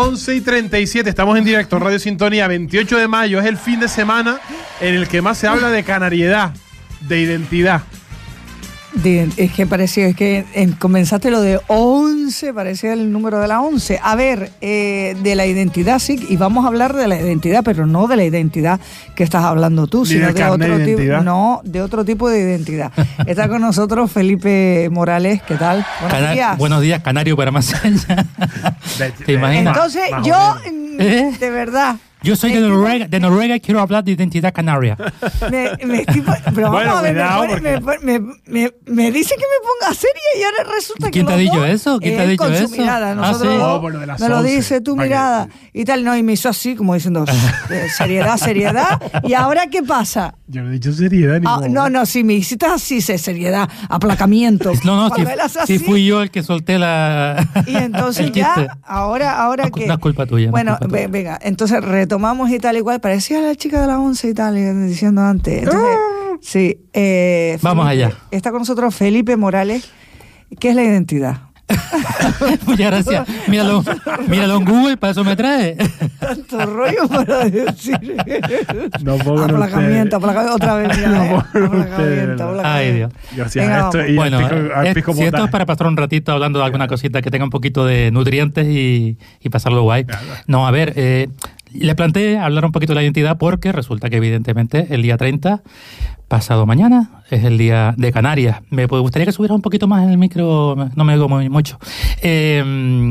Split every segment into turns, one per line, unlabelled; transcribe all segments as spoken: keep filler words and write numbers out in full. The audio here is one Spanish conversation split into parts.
once y treinta y siete, estamos en directo, Radio Sintonía, veintiocho de mayo, es el fin de semana en el que más se habla de canariedad, de identidad.
De, es que parecía, es que en, comenzaste lo de once, parecía el número de la once. A ver, eh, de la identidad sí, y vamos a hablar de la identidad, pero no de la identidad que estás hablando tú,
Ni
sino
del
de
carnet
otro
de
tipo,
identidad.
no, de otro tipo de identidad. Está con nosotros Felipe Morales, ¿qué tal? Buenos
Cana-
días.
Buenos días, Canario para más allá. ¿Te imaginas?
Entonces,
Más o
yo,
menos.
¿Eh?
de verdad.
Yo soy de Noruega, de Noruega y quiero hablar de identidad canaria.
Me, me estoy, pero vamos
Bueno,
a ver,
cuidado,
me, pone-
porque-
me, me, me, me dice que me ponga seria y ahora resulta que
¿Quién te
los
ha dicho
dos,
eso? ¿Quién te ha
él
dicho
con su
eso?
mirada,
Ah,
nosotros
¿sí?
dos,
Oh, por lo de las
me lo
once.
dice tu
Para que-
mirada y tal, no, y me hizo así como diciendo eh, seriedad, seriedad, y ahora ¿qué pasa?
Yo no he dicho seriedad ni
Ah,
modo.
no, no, si me hiciste así, se seriedad, aplacamiento.
No, no,
Cuando
si,
él hace así,
si fui yo el que solté la.
y entonces
el
ya,
chiste.
ahora, ahora
No,
que...
no es culpa tuya, no es
Bueno,
culpa
ve-
tuya.
venga, entonces retomamos y tal igual, parecía la chica de la once y tal, eh, diciendo antes. Entonces, sí. Eh,
Vamos
Felipe,
allá.
Está con nosotros Felipe Morales. ¿Qué es la identidad?
Muchas gracias. Míralo, míralo en Google, para eso me trae.
Tanto rollo para decir.
No puedo con
aplacamiento,
ustedes.
aplacamiento, otra vez, mira,
No
eh,
puedo con ustedes,
aplacamiento,
¿verdad?
Ay,
aplacamiento.
Dios.
Yo hacía
Venga,
esto
vamos.
y
Bueno,
al pico, al
es-
pico
si esto
botar.
es para pasar un ratito hablando de alguna cosita que tenga un poquito de nutrientes y, y pasarlo guay.
Claro.
No, a ver, eh, le planteé hablar un poquito de la identidad porque resulta que evidentemente el día treinta, pasado mañana, es el día de Canarias. Me gustaría que subiera un poquito más en el micro, no me oigo muy mucho. Eh,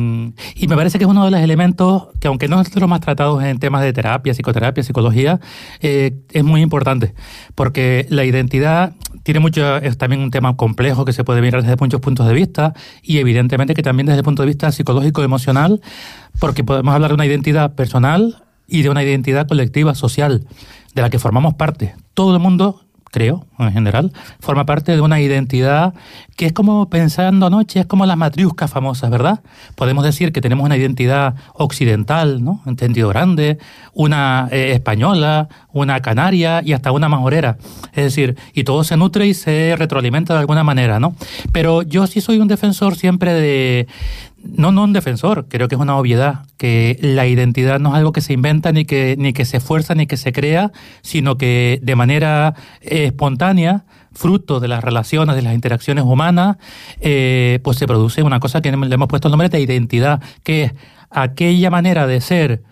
y me parece que es uno de los elementos que, aunque no es de los más tratados en temas de terapia, psicoterapia, psicología, eh, es muy importante. Porque la identidad tiene mucho, es también un tema complejo que se puede mirar desde muchos puntos de vista y evidentemente que también desde el punto de vista psicológico, emocional, porque podemos hablar de una identidad personal y de una identidad colectiva, social, de la que formamos parte. Todo el mundo, creo, en general, forma parte de una identidad que es como, pensando anoche, es como las matriuscas famosas, ¿verdad? Podemos decir que tenemos una identidad occidental, ¿no? En sentido grande, una eh, española, una canaria y hasta una majorera. Es decir, y todo se nutre y se retroalimenta de alguna manera, ¿no? Pero yo sí soy un defensor siempre de... No, no un defensor, creo que es una obviedad, que la identidad no es algo que se inventa, ni que, ni que se esfuerza, ni que se crea, sino que de manera eh, espontánea, fruto de las relaciones, de las interacciones humanas, eh, pues se produce una cosa que le hemos puesto el nombre de identidad, que es aquella manera de ser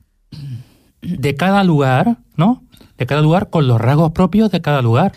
de cada lugar, ¿no? De cada lugar con los rasgos propios de cada lugar.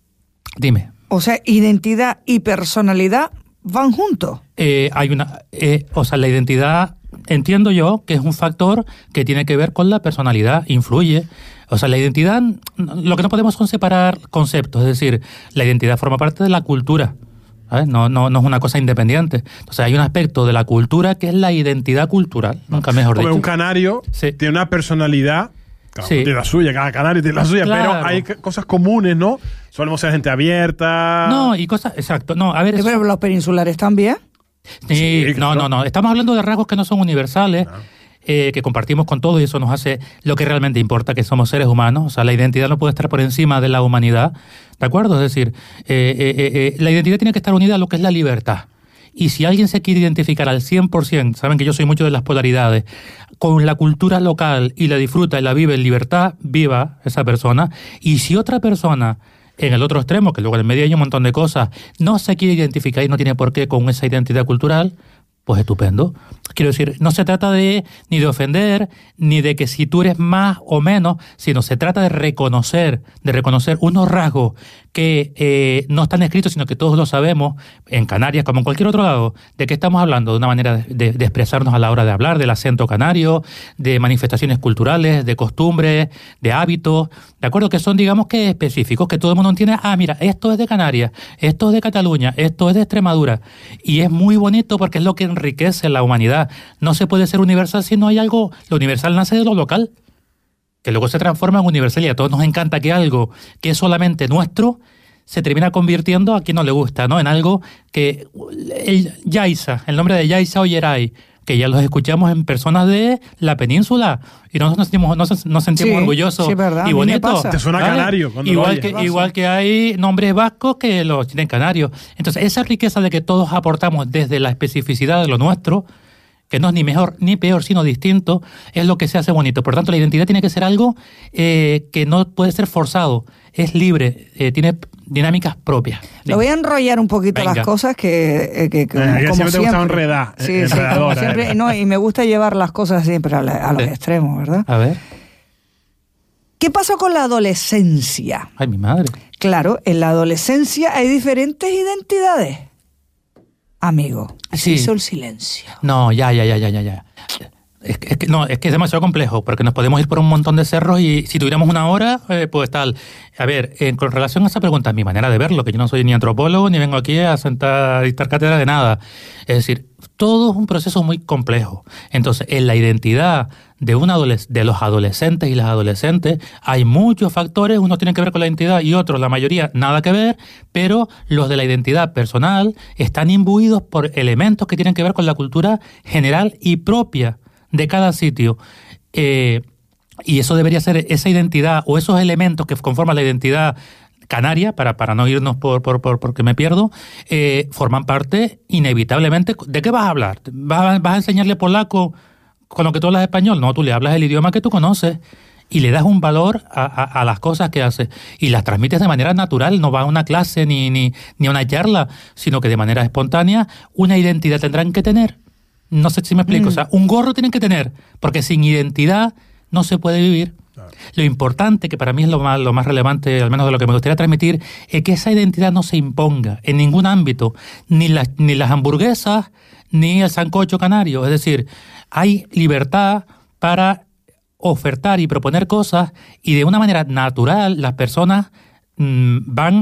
Dime.
O sea, identidad y personalidad van juntos.
Eh, hay una, eh, o sea, la identidad, entiendo yo que es un factor que tiene que ver con la personalidad, influye. O sea, la identidad, lo que no podemos son separar conceptos, es decir, la identidad forma parte de la cultura, ¿sabes? No, no, no es una cosa independiente. Entonces hay un aspecto de la cultura que es la identidad cultural, nunca mejor
Hombre,
dicho.
un canario
Sí.
tiene una personalidad. Cada
Sí.
uno tiene la suya, cada canario tiene la suya,
Claro.
pero hay c- cosas comunes, ¿no? Solemos ser gente abierta.
No, y cosas, exacto. No, a ver,
Eh,
eso-
Pero los peninsulares también.
Sí,
Sí,
no,
claro.
no, no. Estamos hablando de rasgos que no son universales,
No.
eh, que compartimos con todos y eso nos hace lo que realmente importa, que somos seres humanos. O sea, la identidad no puede estar por encima de la humanidad, ¿de acuerdo? Es decir, eh, eh, eh, eh, la identidad tiene que estar unida a lo que es la libertad. Y si alguien se quiere identificar al cien por ciento, saben que yo soy mucho de las polaridades, con la cultura local y la disfruta y la vive en libertad, viva esa persona. Y si otra persona en el otro extremo, que luego en el medio hay un montón de cosas, no se quiere identificar y no tiene por qué con esa identidad cultural, pues estupendo. Quiero decir, no se trata de ni de ofender, ni de que si tú eres más o menos, sino se trata de reconocer, de reconocer unos rasgos que eh, no están escritos, sino que todos lo sabemos, en Canarias como en cualquier otro lado, de qué estamos hablando, de una manera de, de, de expresarnos a la hora de hablar, del acento canario, de manifestaciones culturales, de costumbres, de hábitos, de acuerdo, que son, digamos, que específicos, que todo el mundo entiende, ah, mira, esto es de Canarias, esto es de Cataluña, esto es de Extremadura, y es muy bonito porque es lo que enriquece la humanidad. No se puede ser universal si no hay algo, lo universal nace de lo local, que luego se transforma en universal, y a todos nos encanta que algo que es solamente nuestro se termina convirtiendo, a quien no le gusta, ¿no? En algo que el Yaiza, el nombre de Yaiza o Yeray, que ya los escuchamos en personas de la península y nosotros nos sentimos, nos, nos sentimos
Sí,
orgullosos
sí, verdad, a
y
mí me
bonitos.
pasa.
Te suena
¿vale?
canario cuando lo
igual
oyes.
que
Pasa.
igual que hay nombres vascos que los tienen canarios. Entonces esa riqueza de que todos aportamos desde la especificidad de lo nuestro que no es ni mejor ni peor, sino distinto, es lo que se hace bonito. Por tanto, la identidad tiene que ser algo eh, que no puede ser forzado, es libre, eh, tiene dinámicas propias.
Lo voy a enrollar un poquito
Venga.
las cosas que, eh, que, que
Eh, que
como
siempre te gusta
siempre.
enredar,
Sí,
eh,
sí, como
enredadora
siempre.
eres.
No, y me gusta llevar las cosas siempre a, la- a los
Sí.
extremos, ¿verdad?
A ver.
¿Qué pasa con la adolescencia?
Ay, mi madre.
Claro, en la adolescencia hay diferentes identidades. Amigo, se
Sí.
hizo el silencio.
No, ya, ya, ya, ya, ya, ya. Es, que- es que, no, es que es demasiado complejo, porque nos podemos ir por un montón de cerros y si tuviéramos una hora, eh, pues tal. A ver, eh, con relación a esa pregunta, mi manera de verlo, que yo no soy ni antropólogo, ni vengo aquí a sentar a dictar cátedra de nada. Es decir, todo es un proceso muy complejo. Entonces, en la identidad de, un adoles- de los adolescentes y las adolescentes hay muchos factores, unos tienen que ver con la identidad y otros, la mayoría, nada que ver, pero los de la identidad personal están imbuidos por elementos que tienen que ver con la cultura general y propia de cada sitio. Eh, y eso debería ser esa identidad o esos elementos que conforman la identidad canaria, para, para no irnos por, por, por porque me pierdo, eh, forman parte inevitablemente. ¿De qué vas a hablar? ¿Vas a, vas a enseñarle polaco con lo que tú hablas español? No, tú le hablas el idioma que tú conoces y le das un valor a, a, a las cosas que haces y las transmites de manera natural, no va a una clase ni, ni, ni a una charla, sino que de manera espontánea una identidad tendrán que tener. No sé si me explico. Mm. O sea, un gorro tienen que tener, porque sin identidad no se puede vivir. Claro. Lo importante, que para mí es lo más, lo más relevante, al menos de lo que me gustaría transmitir, es que esa identidad no se imponga en ningún ámbito, ni, la, ni las hamburguesas, ni el sancocho canario. Es decir, hay libertad para ofertar y proponer cosas y de una manera natural las personas mmm, van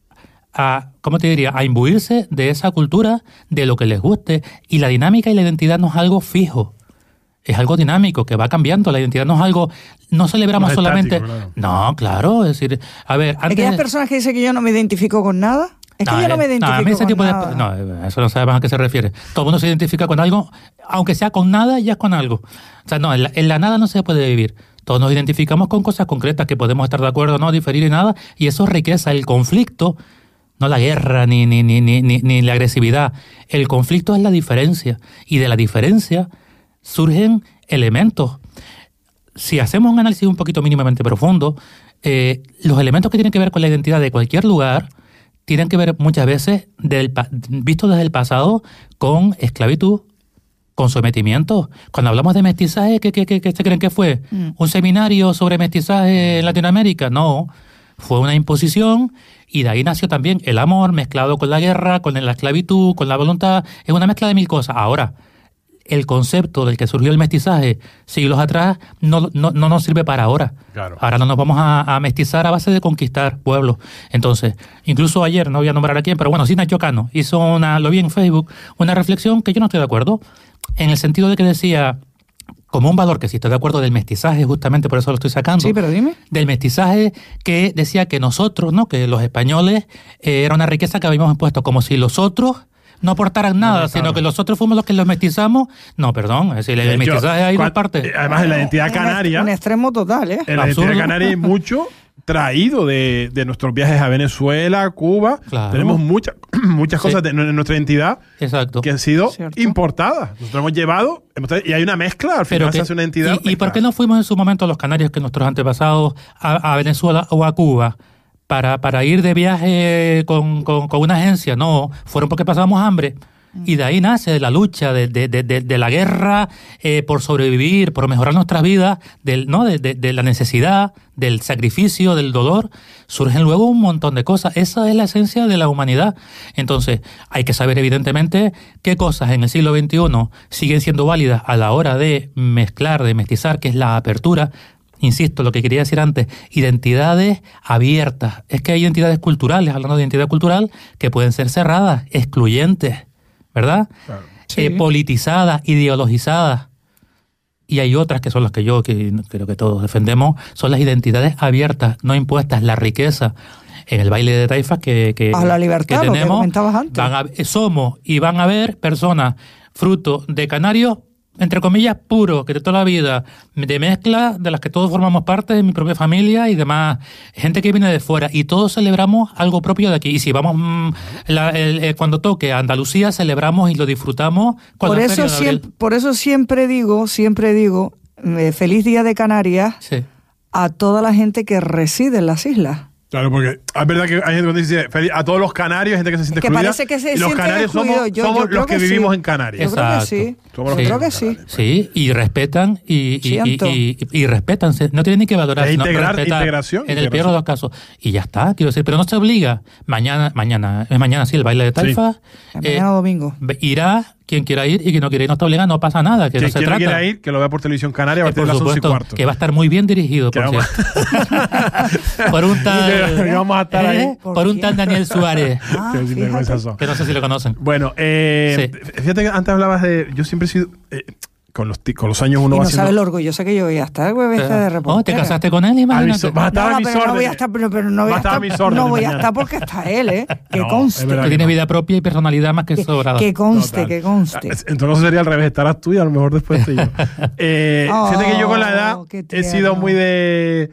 a, ¿cómo te diría?, a imbuirse de esa cultura, de lo que les guste. Y la dinámica y la identidad no es algo fijo, es algo dinámico, que va cambiando. La identidad no es algo, no celebramos no solamente... Estático, claro. No, claro, es decir, a ver... Antes...
Aquellas personas que dicen que yo no me identifico con nada... Es que no, yo no me identifico no, a mí ese
con
tipo
nada. De, no, eso no sabemos a qué se refiere. Todo el mundo se identifica con algo, aunque sea con nada, ya es con algo. O sea, no, en la, en la nada no se puede vivir. Todos nos identificamos con cosas concretas que podemos estar de acuerdo o no, diferir y nada, y eso es riqueza. El conflicto, no la guerra ni, ni, ni, ni, ni, ni la agresividad, el conflicto es la diferencia, y de la diferencia surgen elementos. Si hacemos un análisis un poquito mínimamente profundo, eh, los elementos que tienen que ver con la identidad de cualquier lugar tienen que ver muchas veces, del, visto desde el pasado, con esclavitud, con sometimiento. Cuando hablamos de mestizaje, ¿qué, qué, qué, qué se creen que fue? Mm. ¿Un seminario sobre mestizaje en Latinoamérica? No, fue una imposición y de ahí nació también el amor mezclado con la guerra, con la esclavitud, con la voluntad. Es una mezcla de mil cosas. Ahora, el concepto del que surgió el mestizaje siglos atrás no, no, no nos sirve para ahora. Claro. Ahora no nos vamos a, a mestizar a base de conquistar pueblos. Entonces, incluso ayer, no voy a nombrar a quién, pero bueno, Sina Chocano hizo una, lo vi en Facebook, una reflexión que yo no estoy de acuerdo, en el sentido de que decía, como un valor que sí estoy de acuerdo del mestizaje, justamente por eso lo estoy sacando.
Sí, pero dime.
Del mestizaje, que decía que nosotros, ¿no?, que los españoles, eh, era una riqueza que habíamos impuesto, como si los otros no aportaran nada, no, sino que los otros fuimos los que los mestizamos. No, perdón, es decir, el
Yo,
mestizaje hay dos partes.
Además, en la identidad canaria...
Un extremo total, ¿eh?
En la
Absurdo.
identidad canaria hay mucho traído de, de nuestros viajes a Venezuela, Cuba.
Claro.
Tenemos mucha, muchas
Sí.
cosas de, de nuestra identidad
Exacto.
que han sido
Cierto.
importadas. Nosotros hemos llevado, hemos traído- y hay una mezcla, al
Pero
final
que-
se hace una entidad.
¿Y, y por qué no fuimos en su momento los canarios, que nuestros antepasados, a, a Venezuela o a Cuba, para, para ir de viaje con, con, con una agencia? No, fueron porque pasábamos hambre. Y de ahí nace la lucha de, de, de, de, de la guerra eh, por sobrevivir, por mejorar nuestras vidas, del, ¿no? de, de, de la necesidad, del sacrificio, del dolor. Surgen luego un montón de cosas. Esa es la esencia de la humanidad. Entonces, hay que saber evidentemente qué cosas en el siglo veintiuno siguen siendo válidas a la hora de mezclar, de mestizar, que es la apertura. Insisto, lo que quería decir antes, identidades abiertas. Es que hay identidades culturales, hablando de identidad cultural, que pueden ser cerradas, excluyentes, ¿verdad?
Claro.
Sí.
Eh, politizadas, ideologizadas. Y hay otras que son las que yo, que creo que todos defendemos, son las identidades abiertas, no impuestas, la riqueza. En el baile de taifas que, que,
A la libertad,
que
lo que
tenemos,
comentabas antes.
van a- somos y van a haber personas fruto de canarios entre comillas, puro, que de toda la vida, de mezcla de las que todos formamos parte de mi propia familia y demás, gente que viene de fuera, y todos celebramos algo propio de aquí. Y si vamos, mmm, la, el, el, cuando toque a Andalucía, celebramos y lo disfrutamos con
por
la
eso
Feria de Abril.
siempre, Por eso siempre digo, siempre digo, eh, feliz Día de Canarias
Sí.
a toda la gente que reside en las islas.
Claro, porque es verdad que hay gente que dice feliz a todos los canarios, gente que se siente
Que
excluida.
parece que se
y los
sienten
canarios somos,
excluidos. Yo-
somos
yo creo
los que,
que
vivimos
sí.
en Canarias.
Yo creo que
Exacto.
sí.
Somos los
Sí.
que
Creo que
vivimos en
sí.
Canarias.
Sí, y respetan y, y, y,
Siento.
y, y, y respetan. No tienen ni que valorar,
Es
sino
integrar-
respetar.
integración,
En el
integración.
peor de los casos. Y ya está, quiero decir, pero no se obliga. Mañana, mañana, es mañana sí, el baile de Taifa.
Mañana
Eh,
domingo.
ve- irá quien quiera ir y quien no quiera ir no está obligado, no pasa nada, que
Quien
no se
quiera,
trata.
quiera ir, que lo vea por televisión canaria a
Eh,
partir de
por
las once y
supuesto,
cuarto.
que va a estar muy bien dirigido,
Que
por
vamos-
cierto. por un tal,
Que vamos a estar ahí.
¿eh?
¿Por
por un
quién?
tal Daniel Suárez,
Ah,
Qué
fíjate.
sinvergüenzas son.
que no sé si lo conocen.
Bueno, eh, fíjate que antes hablabas de. Yo siempre he sido. eh, con, los, ti- con los años uno
Y
va
no sabes
haciendo.
lo orgullosa que yo voy a estar, güey, esta de
Oh, te
reportera.
casaste con él, imagínate.
Aviso- vas a estar
No,
a
no,
mis
pero no voy a
órdenes.
estar, pero, pero no voy
Va
a
a estar a
estar,
mis órdenes
no voy a
mañana.
estar porque está él, ¿eh? Que
No,
conste.
es verdad
Que
que
tiene
no.
vida propia y personalidad más que
Que,
sobrada.
que conste,
Total.
que conste.
Ah, Entonces sería al revés, estarás tú y a lo mejor después estoy yo. Eh,
Oh,
fíjate que yo con la edad
qué
he
tierno.
sido muy de.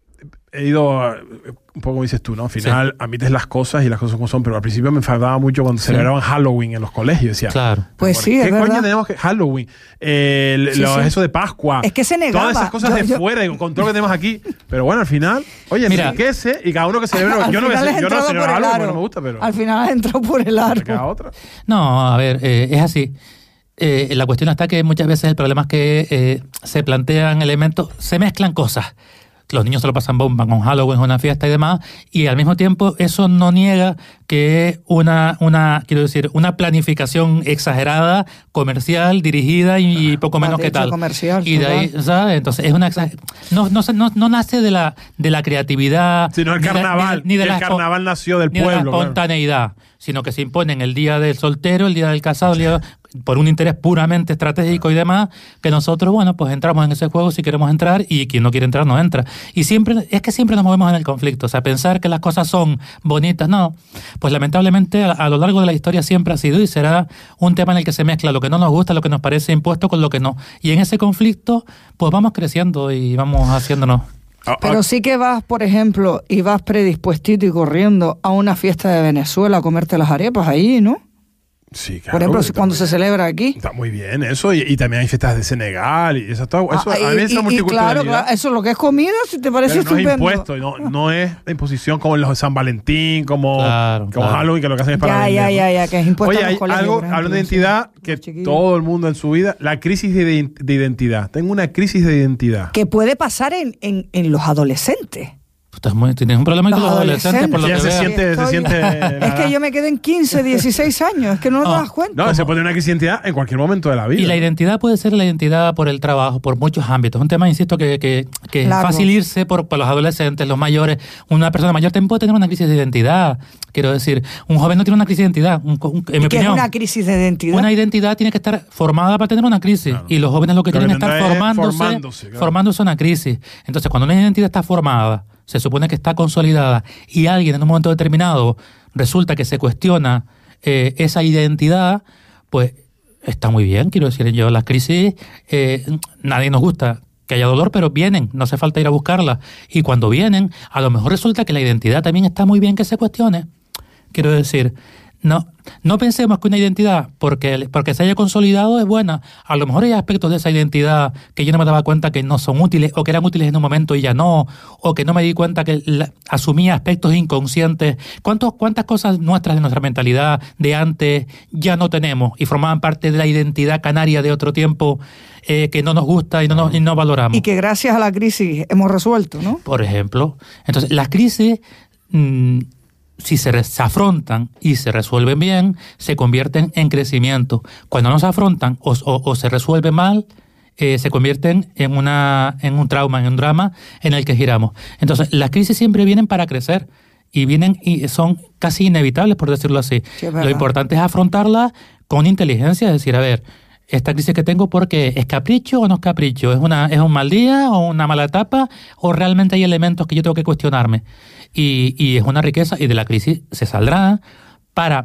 He ido a- un poco como dices tú, ¿no? Al final admites las cosas y las cosas como son, pero al principio me enfadaba mucho cuando
Sí.
celebraban Halloween en los colegios. Decía,
Claro.
Pues
¿por
sí,
¿qué
es
coño
verdad.
tenemos que Halloween? Eh, el-
Sí,
lo-
sí.
Eso de Pascua.
Es que se negaba.
Todas esas cosas
Yo-
de
yo-
fuera, y con todo lo que tenemos aquí. Pero bueno, al final, oye,
Mira.
enriquece y cada uno que celebre.
Al
Yo no, voy a
final
ce-
has
yo no
entrado
celebro
por el
Halloween
aro.
porque no me gusta, pero
Al final has entrado por el
me queda
aro.
otra.
No, a ver, eh, es así. Eh, la cuestión está que muchas veces el problema es que eh, se plantean elementos, se mezclan cosas. Los niños se lo pasan bomba con Halloween, una fiesta y demás, y al mismo tiempo eso no niega que es una, una, quiero decir, una planificación exagerada, comercial, dirigida y poco menos
de
que
hecho,
tal.
comercial,
y de ahí,
total.
¿sabes? Entonces es una exa- no, no, se- no, no nace de la, de la creatividad,
Sino el
ni de-
carnaval.
ni de,
y
la
el
espo-
carnaval nació del
ni de la
pueblo. claro.
espontaneidad, sino que se imponen el día del soltero, el día del casado, el día por un interés puramente estratégico y demás, que nosotros, bueno, pues entramos en ese juego si queremos entrar y quien no quiere entrar no entra. Y siempre, es que siempre nos movemos en el conflicto, o sea, pensar que las cosas son bonitas, no. Pues lamentablemente a, a lo largo de la historia siempre ha sido y será un tema en el que se mezcla lo que no nos gusta, lo que nos parece impuesto con lo que no. Y en ese conflicto, pues vamos creciendo y vamos haciéndonos.
Ah, ah,
Pero sí que vas, por ejemplo, y vas predispuestito y corriendo a una fiesta de Venezuela a comerte las arepas ahí, ¿no?
sí, claro,
Por ejemplo,
está
cuando
muy
se
bien.
celebra aquí.
Está muy bien eso. Y, y también hay fiestas de Senegal. Y eso, todo, eso
Ah,
a mí
y-
esa
y- y
multiculturalidad.
claro, claro, eso lo que es comida, si te parece
Pero no es
estupendo.
impuesto, no, no es la imposición como en los de San Valentín, como,
Claro,
como
claro.
Halloween, que lo que hacen es para
Ya,
vender,
ya,
¿no?
ya, ya, que es impuesto
Oye,
a los
hay
colegios,
algo,
por ejemplo,
hablando de
sí.
identidad, que
Los chiquillos.
todo el mundo en su vida, la crisis de, ident- de identidad. Tengo una crisis de identidad.
Que puede pasar en, en, en los adolescentes.
Estás muy- tienes un problema con
Los
los adolescentes, por lo
Sí,
que
ya se
veo.
siente- se
Estoy-
siente la
Es que
edad.
yo me quedé en quince, dieciséis años, es que no te
No,
das cuenta.
No, se puede tener una crisis de identidad en cualquier momento de la vida.
Y la identidad puede ser la identidad por el trabajo, por muchos ámbitos. Un tema, insisto, que, que, que es
Largo.
fácil irse por, por los adolescentes, los mayores. Una persona mayor también puede tener una crisis de identidad. Quiero decir, un joven no tiene una crisis de identidad. Un- un- en mi
que es
opinión,
una crisis de identidad.
una identidad tiene que estar formada para tener una crisis.
Claro.
Y los jóvenes lo que
Lo que
tienen que estar
tendrá es
formándose,
formándose, claro.
formándose una crisis. Entonces, cuando una identidad está formada, se supone que está consolidada, y alguien en un momento determinado resulta que se cuestiona eh, esa identidad, pues está muy bien. Quiero decir, yo las crisis, eh, nadie nos gusta que haya dolor, pero vienen, no hace falta ir a buscarlas. Y cuando vienen, a lo mejor resulta que la identidad también está muy bien que se cuestione. Quiero decir, no, no pensemos que una identidad, porque, porque se haya consolidado, es buena. A lo mejor hay aspectos de esa identidad que yo no me daba cuenta que no son útiles, o que eran útiles en un momento y ya no, o que no me di cuenta que la- asumía aspectos inconscientes. ¿Cuántos, ¿Cuántas cosas nuestras de nuestra mentalidad de antes ya no tenemos y formaban parte de la identidad canaria de otro tiempo eh, que no nos gusta y no, nos, y no valoramos?
Y que gracias a la crisis hemos resuelto, ¿no?
Por ejemplo. Entonces, las crisis, mmm, si se, re- se afrontan y se resuelven bien, se convierten en crecimiento. Cuando no se afrontan o, o- o se resuelven mal, eh, se convierten en, una, en un trauma, en un drama en el que giramos. Entonces, las crisis siempre vienen para crecer y vienen y son casi inevitables, por decirlo así.
Sí, es
Lo
verdad.
importante es afrontarlas con inteligencia, es decir, a ver, esta crisis que tengo, ¿por qué? ¿Es capricho o no es capricho? ¿Es, una, ¿Es un mal día o una mala etapa? ¿O realmente hay elementos que yo tengo que cuestionarme? Y, y es una riqueza, y de la crisis se saldrá para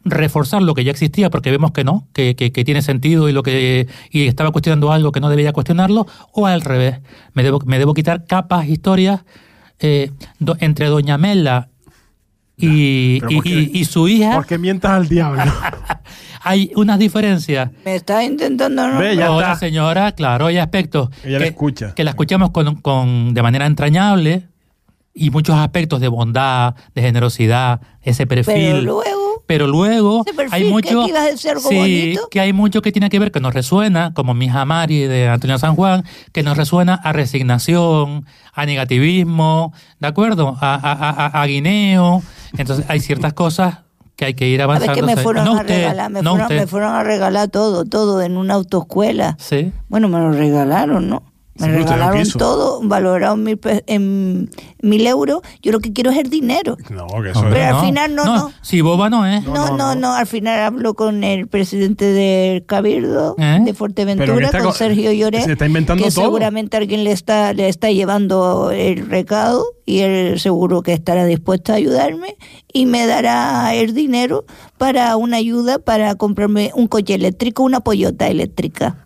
reforzar lo que ya existía porque vemos que no, que, que, que tiene sentido y lo que y estaba cuestionando algo que no debía cuestionarlo, o al revés, me debo, me debo quitar capas, historias eh, do, entre Doña Mela y,
no,
y, y, y su hija.
Porque mientas al diablo.
Hay unas diferencias.
Me está intentando... No,
Ve, ya
Hola,
está.
señora, claro, hay aspectos
Ella
que,
la escucha.
que la escuchamos con, con, de manera entrañable y muchos aspectos de bondad, de generosidad, ese perfil.
pero luego...
Pero luego
Ese perfil,
hay mucho
que ibas a decir algo
sí,
bonito.
que hay mucho que tiene que ver, que nos resuena, como mi hija Mari de Antonio San Juan, que nos resuena a resignación, a negativismo, ¿de acuerdo? A, a, a, a guineo. Entonces hay ciertas cosas que hay que ir
¿Sabes
avanzando.
que me fueron
no
a
usted,
regalar? Me,
no
fueron,
usted.
me fueron a regalar todo, todo en una autoescuela.
Sí.
Bueno, me lo regalaron, ¿no? Me
Sí, pero usted no
regalaron
quiso.
todo, valoraron mil, pe- en mil euros. Yo lo que quiero es el dinero.
No, que eso
Hombre,
es.
Pero al final no, no.
Si boba no es.
No,
No,
no,
no, no,
no.
al final hablo con el presidente del Cabildo
¿Eh?
de
Pero
Fuerteventura,
que está
con
co-
Sergio Lloret,
se está inventando
que
todo.
seguramente alguien le está, le está llevando el recado y él seguro que estará dispuesto a ayudarme y me dará el dinero para una ayuda para comprarme un coche eléctrico, una Toyota eléctrica.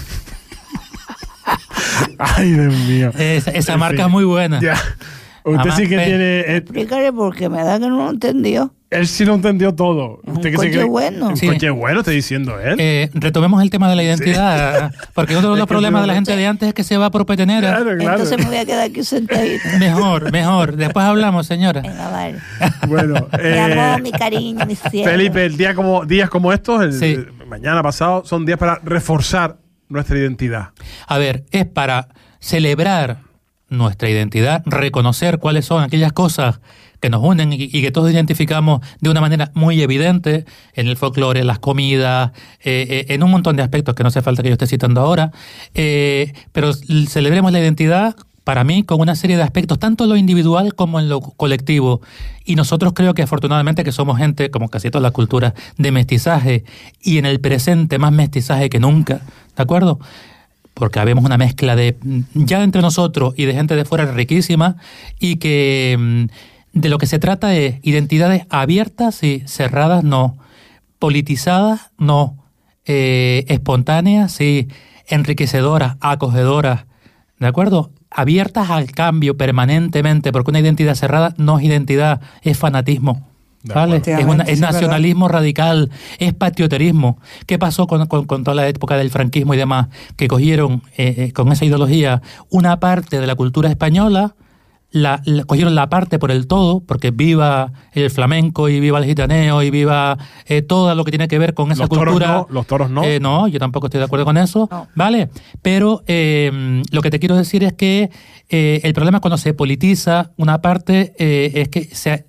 Ay, Dios mío.
Esa, esa
En
marca
fin.
es muy buena.
Ya. Usted
Además,
sí que
pe-
tiene. eh,
Explícale porque me da que no lo entendió.
él sí lo entendió todo.
Un
Usted que
coche
se cree-
bueno.
Un
Sí.
coche bueno, está diciendo él.
Eh, retomemos el tema de la identidad, porque uno de
Es
los
que
problemas de la
no-
gente de antes es que se va por petenera.
Claro, claro.
Entonces me voy a quedar aquí sentadita.
Mejor, mejor. Después hablamos, señora.
Venga, vale.
Bueno,
Mi
eh,
amor, mi cariño, mi cielo.
Felipe, el día como, días como estos, el,
Sí.
el mañana pasado, son días para reforzar nuestra identidad.
A ver, es para celebrar nuestra identidad, reconocer cuáles son aquellas cosas que nos unen y, y que todos identificamos de una manera muy evidente en el folclore, en las comidas, eh, eh, en un montón de aspectos que no hace falta que yo esté citando ahora, eh, pero l- celebremos la identidad para mí con una serie de aspectos, tanto en lo individual como en lo colectivo. Y nosotros creo que afortunadamente que somos gente, como casi todas las culturas, de mestizaje y en el presente más mestizaje que nunca, ¿de acuerdo? Porque habemos una mezcla de ya entre nosotros y de gente de fuera riquísima y que mm, de lo que se trata es identidades abiertas y cerradas no, politizadas no, eh, espontáneas sí, enriquecedoras, acogedoras, ¿de acuerdo? Abiertas al cambio permanentemente, porque una identidad cerrada no es identidad, es fanatismo.
De
¿Vale?
acuerdo.
Es, una- es
Sí, es verdad.
nacionalismo radical, es patrioterismo. ¿Qué pasó con, con- con toda la época del franquismo y demás? Que cogieron eh, eh, con esa ideología una parte de la cultura española, la, la- cogieron la parte por el todo, porque viva el flamenco y viva el gitaneo y viva eh, todo lo que tiene que ver con esa
Los toros
cultura.
no, los toros no.
Eh, no, yo tampoco estoy de acuerdo con eso,
No.
¿vale? Pero eh, lo que te quiero decir es que eh, el problema cuando se politiza una parte eh, es que se,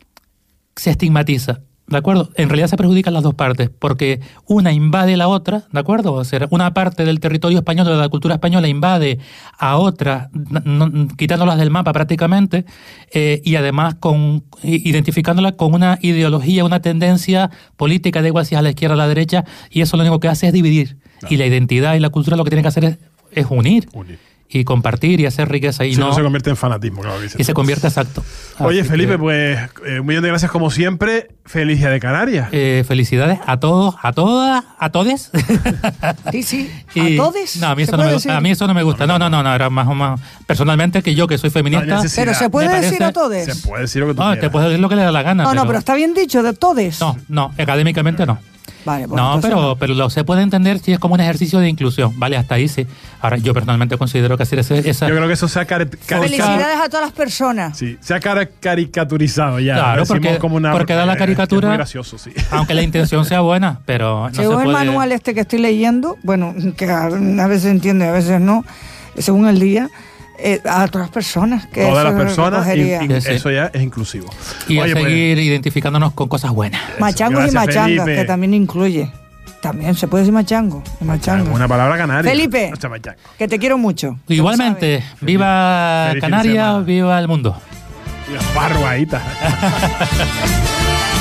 se estigmatiza, ¿de acuerdo? En realidad se perjudican las dos partes, porque una invade la otra, ¿de acuerdo? O sea, una parte del territorio español, de la cultura española, invade a otra, n- n- quitándolas del mapa prácticamente, eh, y además con i- identificándolas con una ideología, una tendencia política, da igual si es a la izquierda o a la derecha, y eso lo único que hace es dividir.
Claro.
Y la identidad y la cultura lo que tienen que hacer es, es unir,
Unir.
y compartir y hacer riqueza, y
Si
no,
no se convierte en fanatismo, claro que dice.
y se convierte exacto.
Oye,
Así
Felipe,
que,
pues eh, un millón de gracias como siempre. Feliz Día de Canarias.
Eh, felicidades a todos, a todas, a todes.
Sí, sí.
Y-
¿A todos?
No, a mí,
¿Se
eso no
puede
me,
decir?
a mí eso no me gusta. No, no, no, no, era más o más. Personalmente, que yo que soy feminista.
No hay necesidad.
Pero se
Me
puede
parece-
decir a todos.
Se puede decir lo que tú
No,
quieras.
te puedes decir lo que le da la gana.
No, no,
pero,
pero está bien dicho, de todos.
No, no, académicamente no.
Vale, pues
No,
entonces
pero, pero lo se puede entender si es como un ejercicio de inclusión. Vale, hasta ahí sí. Ahora, yo personalmente considero que hacer ese, esa.
Yo creo que eso se ha cari- carica-
Felicidades a todas las personas.
sí, se ha cara- caricaturizado ya.
Claro,
Decimos
porque-
como una,
porque da la
eh,
caricatura-
es muy gracioso, sí.
Aunque la intención sea buena, pero no se
Según el
puede.
manual este que estoy leyendo, bueno, que a a veces entiende, a veces no, según el día, eh, a otras personas. Que
Todas
eso
las personas,
recogería.
y- y
Sí.
eso ya es inclusivo.
Y a
Oye, pues,
seguir identificándonos con cosas buenas.
Machangos y
Gracias,
machangas,
Felipe.
que también incluye. También se puede decir machango y machanga.
una palabra canaria.
Felipe.
O sea, machango.
Que te quiero mucho.
Igualmente, viva
Feliz fin de
Canarias,
semana.
viva el mundo.
Y las barbaítas.